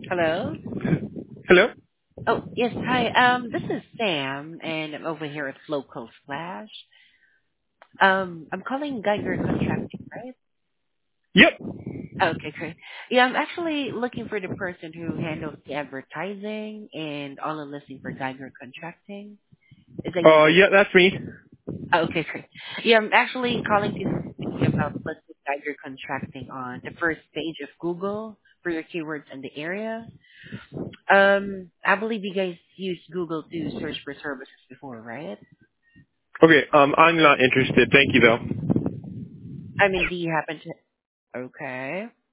Hello? Hello? Oh, yes. Hi. This is Sam, and I'm over here at Local Splash. I'm calling Geiger Contracting, right? Yep. Okay, great. Yeah, I'm actually looking for the person who handles the advertising and online listing for Geiger Contracting. Is that you by Yeah, that's me. Okay, great. Yeah, I'm actually calling to speak about listing Geiger Contracting on the first page of Google for your keywords in the area. I believe you guys used Google to search for services before, right? Okay, I'm not interested. Thank you, though. I mean, do you happen to? Okay.